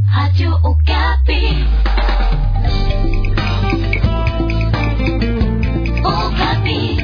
Radio Okapi. Okapi.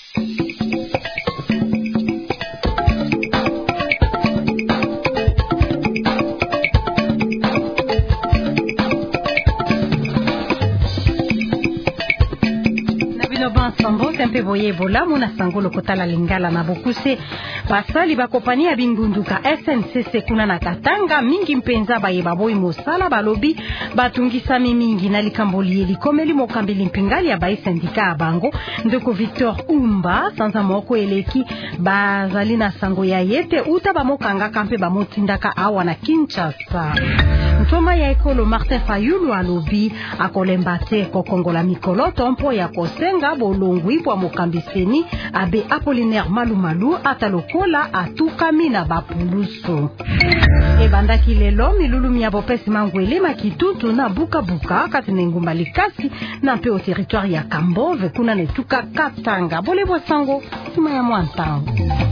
Sambo tempe boye bola mona sangolo kotala lingala na bokuse basali bakopania bingunduka SNCC kuna na Katanga mingi mpenza baye baboyi mosala balobi batungisa mingi na likamboli likomeli mokambeli mpingali ya bayi sindika bango ndeko Victor Umba sanza moko eleki bazali na sango ya yete uta bamokanga kampe bamotindaka awa na Kinshasa. Ntoma ya ekolo Martin Fayulu alobi akolemba te kokongola mikolo tompo ya kosenga bolongwi bwa mokambiseni abe Apollinaire Malumalu atalokola atukami na bapulusu. Ebandaki lelo milulumi ya bopesi mangwele makitutu na buka kati ngumba likasi na mpe o territoire ya Kambove kuna netuka Katanga bolebo sango sima ya mwantango.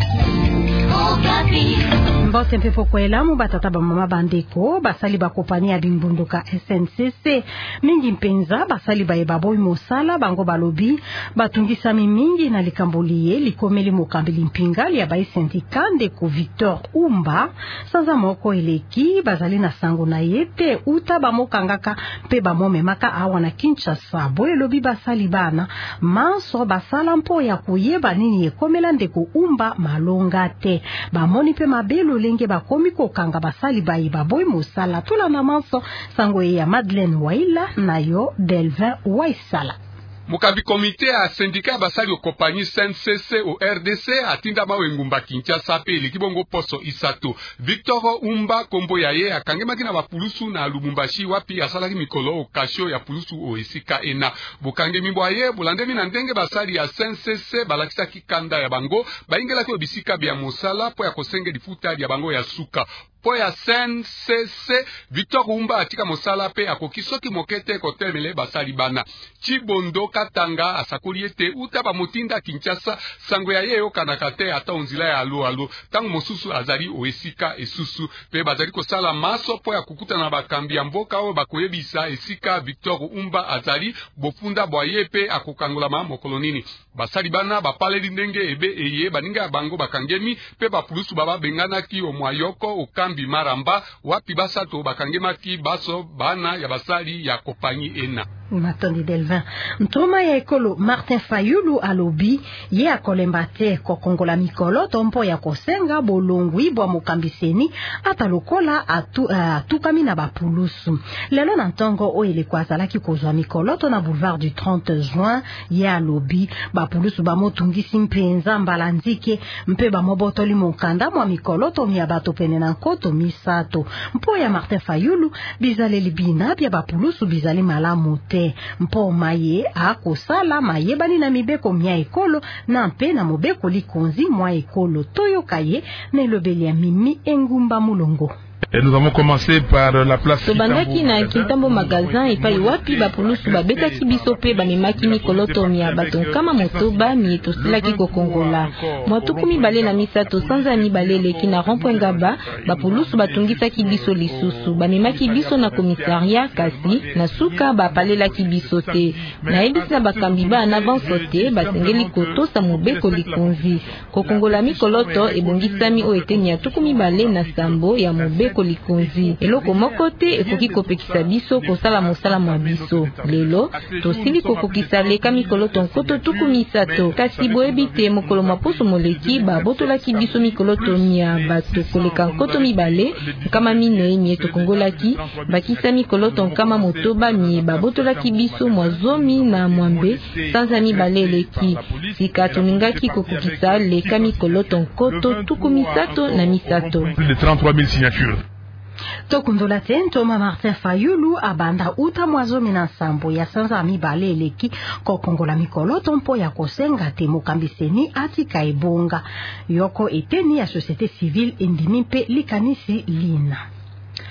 Mbote mpepo kwa elamu batata ba mama bandeko basali bakopani ya bimbunduka SNCC mingi mpenza basali baye baboyi mosala bango balobi batungisa mingi na likamboliye likomeli mokambeli mpingali ya bayi sindika ndeko Victor Umba sanza moko eleki bazali na sango na yete uta bamokangaka mpe bamomemaka awa na Kinshasa boye lobi basali bana manso basala mpo ya kuyeba nini ekomela ndeko Umba malonga te bamoni pe mabelo lenge bakomi kokanga basali bayi baboyi mosala tula na manso sango ya Madeleine Waila na yo Delvin Waisala. Mukambi komite ya sindika basali o compagnie SNCC au RDC atinda mawe ngumba Kinshasa pe likibongo poso isato Victor Umba kombo ya ye akangema kina bapulusu na Lubumbashi wapi asalaki mikolo o kasho ya pulusu o esika ena bukange mimbo ye bulandemi na ndenge basali ya SNCC balakisa kikanda ya bango baingela ki obisika bya mosala po ya kosenge difuta ya bango ya suka po ya SNCC Victor Umba atika mosala pe akokisoki mokete kotemele basali bana Chibondo Katanga asakoliete uta ba motinda Kinshasa sango ya yeyo kanakate ata onzila ya alo tangu mosusu azali oesika esusu pe bazali kosala maso po ya kukuta na bakambi ya mboka o bakoyebisa esika Victor Umba azali bofunda boye pe akokangola ma mokolonini basali bana bapaleli ndenge ebe eye baninga bango bakangemi pe bapulusu baba bengana ki o mwayoko okambi maramba wapi basato bakangema ki baso bana ya basali ya kopani ena Matondi Delvin. Ntoma ya ekolo Martin Fayulu alobi ye akolemba te kokongola mikolo tompo ya kosenga bolongwi bwa mokambiseni atalokola atukami na bapulusu. Lelo na ntongo o elekwa azalaki kozwa mikolo to na boulevard du 30 juin ye alobi bapulusu bamotungisi mpenza mbala nzike mpe bamobotoli mokanda mwa mikolo to ya bato pene na nkoto misato. Mpo ya Martin Fayulu bizaleli bina bya bapulusu bizali malamu te. Mpo maye akosala maye bani na mibeko mia ekolo na mpe na mobeko likonzi mwa ekolo toyokaye na elobeli ya Mimi Engumba Mulongo. Et nous avons commencé par la place Sobandaki na Kintambo magasin epai wapi bapulusu babetaki biso pe bamemaki mikoloto mia bato kama motoba mieto silaki kokongola mwatuku mibale na misato sanza mibale leki na Rompwengaba bapulusu batungisaki biso lisusu bamemaki biso na komisaria kasi na suka bapalelaki biso te na ebisi na bakambi ba na avanso te basengeli kotosa mobeko likonzi kokongola mikoloto ebongisami o eteni ya tuku mibale na sambo ya mobeko likonzi eloko moko te ekoki kopekisa biso kosala mosala mwa biso lelo tosili kokokisa leka mikolo tonkoto tuku misato kasi boyebi te mokolo mapusu moleki babotolaki biso mikolo tomia bato koleka nkoto mibale nkama minei mie tokongolaki bakisa mikolo tonkama motoba mie babotolaki biso mwa zomi na mwambe sanza mibale eleki sika toningaki kokokisa leka mikolo tonkoto tuku misato na misato. Plus de 33 000 signatures. Tokundola Ntoma Martin Fayulu abanda uta mwazo minansambo ya sanza mibale eleki kokongola mikolo tompo ya kosenga te mokambiseni atika ebonga yoko eteni ya société civile endimi mpe likanisi lina.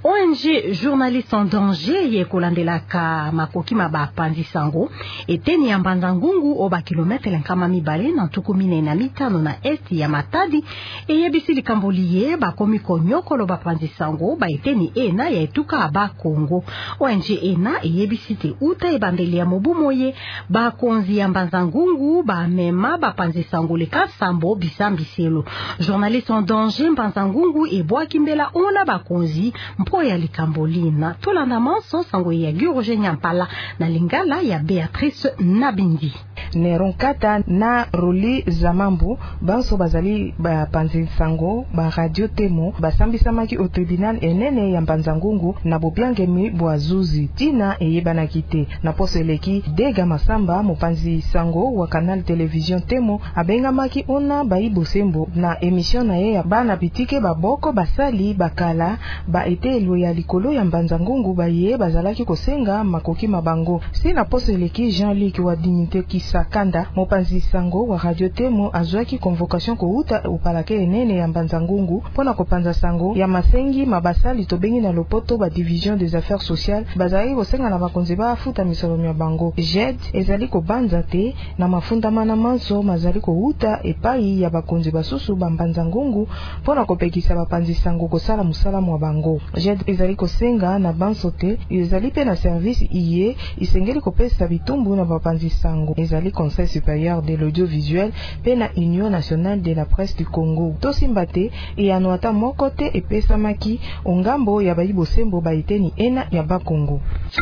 ONG Journaliste en Danger ye kolandelaka makoki mabapandi sango eteni ya Mbanza Ngungu oba kilometre nkama mibale na ntuku mine na mitano na esti ya Matadi eyebisi likambo liye bakomi konyokolo bapandi sango ba eteni ena ya etuka aba Kongo. ONG ena eyebisi te uta ebandeli ya mobu moye bakonzi ya Mbanza Ngungu ba mema bapandi sango leka sambo bisambiselo. Journaliste en Danger Mbanza Ngungu ebwaki mbela ona bakonzi ya likambolina tolanda manso sango ya Giroje Nyampala na lingala ya Beatrice Nabindi. Neronkata na Roli Zamambu banso bazali ba panzi sango ba radio temo basambisamaki au tribunal enene ya Mbanza Ngungu na bobiangemi boazuzi tina eyebana kite na poseleki Dega Masamba mopanzi sango wa canal television temo abengamaki ona baibosembo na emission na ye ya bana pitike baboko basali bakala ba ete ya likolo ya Mbanza Ngungu baye bazalaki kosenga makoki mabango sina poseleki Jean-Luc wa Dignité Kisakanda mopanzi sango wa radio temo azwaki convocation ko uta upalake enene ya Mbanza Ngungu pona kopanza sango ya masengi mabasali tobengi na lopoto ba division des affaires sociales bazali kosenga na bakonzi ba afuta misolo ya bango JED ezali ko banza te na mafundamana manso mazali ko uta epai ya bakonzi basusu ba Mbanza Ngungu pona kopekisa bapanzi sango kosala musala wa bango JED ezali kosenga na bansote ezali pe na service iye isengeli kopesa bitumbu na bapanzi sango ezali Conseil supérieur de l'audiovisuel pe na Union nationale de la presse du Congo tosimbate e anuata mokote epesa maki ongambo ya baibosembo baiteni ena ya Bakongo.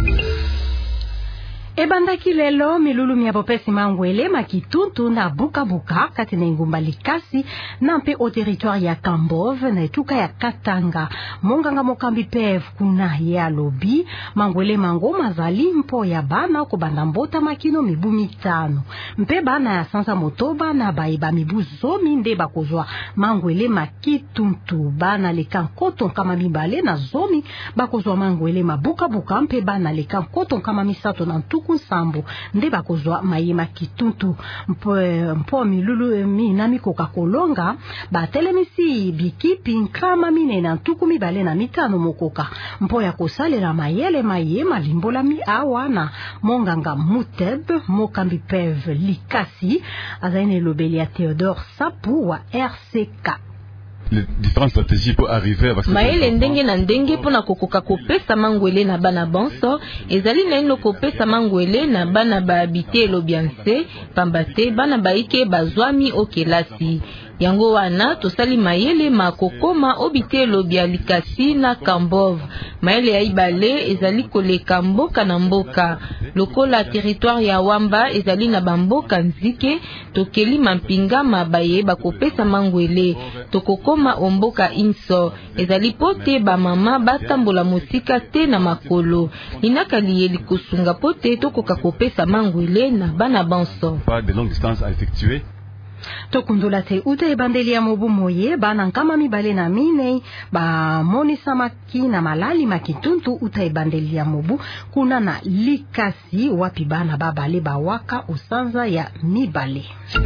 Ebandaki lelo milulu miabopesi mangwele makituntu na buka kati na ngumba Likasi na mpe au territoire ya Kambove na etuka ya Katanga. Monganga mokambi PF kuna ya lobi mangwele mango mazali mpo ya bana ko banda mbota makino mibu mitano. Mpe bana ya sansa motoba na baiba mibu zomi nde bakozwa mangwele makituntu bana leka koton kama mibale na zomi bakozwa mangwele mabuka mpe bana leka koton kama misato na Kunsambo nde bakozwa mayema kituntu mpo milulu minami kokakolonga batelemisi bikipi nkama mine na ntuku mibale na mitano mokoka mpo ya kosalela mayele mayema limbola mi awa na monganga Muteb mokambi PEV Likasi azaine lobeli ya Theodore Sapu wa RCK. Les différentes stratégies pour arriver à vacciner. Maele ndenge na ndenge pona kokoka kopesa mangwele na bana bonso ezali na ino kopesa mangwele na bana ba habité lobianse pambate bana baike bazwami okelasi yango wana tosali mayele makokoma obite lobia Likasi na Kambove mayele ya ibale ezali koleka mboka na mboka lokola territoire ya Wamba ezali na bamboka nzike tokeli mampinga mabaye bakopesa mangwele tokokoma omboka Inso ezali pote ba mama batambola mosika te na makolo linakali yeli kosunga pote tokoka kopesa mangwele na bana banso pas de longue distance à effectuer. Tokundula te uta ebandeli ya mobu moye bana nkama mibale na minei ba monisa maki na malali makituntu uta ebandeli ya mobu kuna na Likasi wapi bana babale bawaka usanza ya mibale.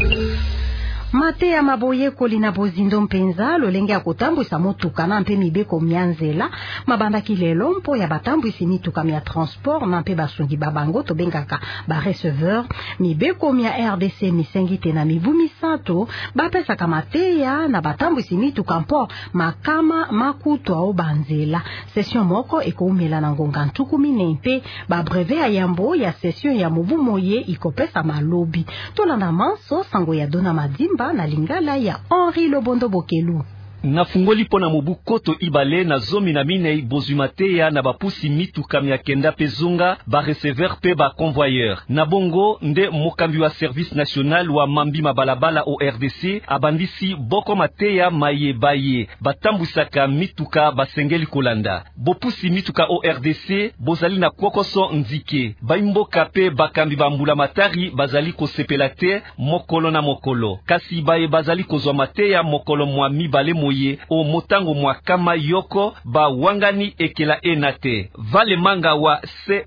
Mate ya maboye kolina bozindo mpenza lolenge ya kotambwisa motuka na mpe mibeko mianzela mabandaki lelo mpo ya batambwisi mituka mia transport na mpe basungi babango tobengaka ba receveur mibeko mia RDC misengite na mibu misato bapesaka mateya na batambwisi mituka mpo makama makutu ao banzela session moko ekoumela na ngonga ntuku mine mpe ba brevet ya yambo ya session ya mobu moye ikopesa malobi tolanda manso sango ya Dona Madimba na lingala ya Henri Lobondo Bokelu. Nafungoli pona mobu koto ibale na zomi na minei bozumateya na bapusi mituka mia kenda pezonga ba receveur pe ba convoyeur. Na bongo nde mokambi wa service national wa mambi mabalabala au RDC abandisi boko mateya maye baye batambwisaka mituka basengeli kolanda. Bopusi mituka au RDC bozali na kokoso nzike. Baimboka pe bakambi bambula matari bazali kosepela te mokolo na mokolo. Kasi baye bazali kozwa mateya mokolo mwa mibale moye boye o motango mwa kama yoko ba wangani ekela enate. Vale manga wa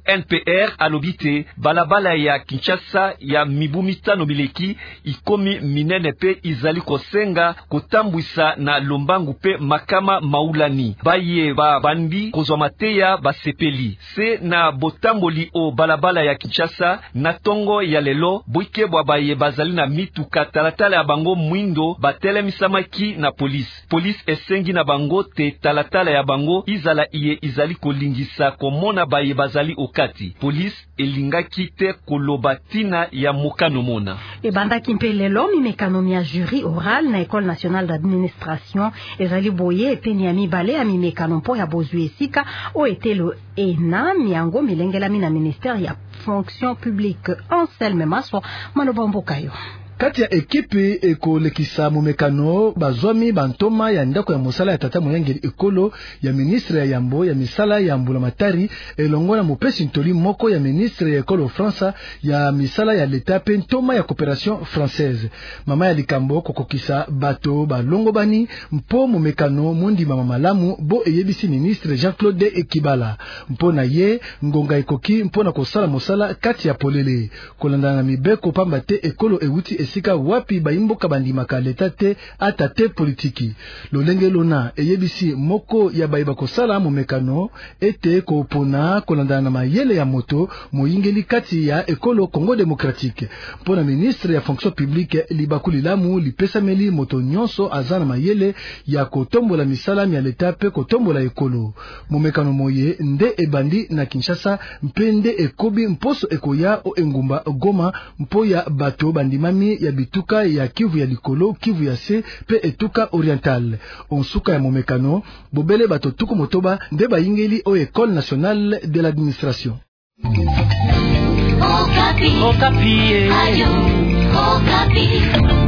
CNPR alobite balabala ya Kinshasa ya mibu mitano mileki ikomi minene pe izali kosenga kotambwisa na lombangu pe makama maulani. Baye ba bandi kozwa mateya basepeli. Se na botamboli o balabala ya Kinshasa na tongo ya lelo boike bwa baye bazali na mituka talatala ya bango mwindo batelemisama na police esengi na bango te talatala ya bango izala iye izali kolingisa komona baye bazali okati. Police elingaki te kolobatina ya mokano mona. Ebanda kimpelelo mimekano ya jury oral na École nationale d'administration ezali boye epeni ya mibale ya mimekano mpo ya bozwi esika o etelo ena miango milengela mina ministère ya fonction publique. Anselme Maso Manobambokayo. Kati ya ekipe ekolekisa mumekano bazwami bantoma ya ndako ya mosala ya tata moyangeli ekolo ya ministre ya yambo ya misala ya mbula matari elongo na mopesi ntoli moko ya ministre ya ekolo Fransa ya misala ya leta pe ntoma ya coopération française. Mama ya likambo kokokisa bato balongo bani mpo mumekano mundi mama malamu bo eyebisi ministre Jean-Claude Ekibala mpo na ye ngonga ekoki mpo na kosala mosala kati ya polele kolanda na mibeko pamba te ekolo ewuti sika wapi baimboka bandimaka leta te ata te politiki. Lolenge lona eyebisi moko ya baiba kosala momekano ete kopona kolanda na mayele ya moto moyingeli kati ya ekolo Congo démocratique. Mpona ministre ya fonction publique Libakuli Lamu lipesameli moto nyonso azana mayele ya kotombola misala ya leta pe kotombola ekolo. Momekano moye nde ebandi na Kinshasa mpende ekobi mposo ekoya o engumba Goma mpo ya bato bandimami ya bituka ya Kivu ya likolo, Kivu ya se pe etuka oriental. Onsuka ya momekano bobele bato tuku motoba nde bayingeli o École nationale de l'administration. Okapi. Okapi. Ayo. Okapi.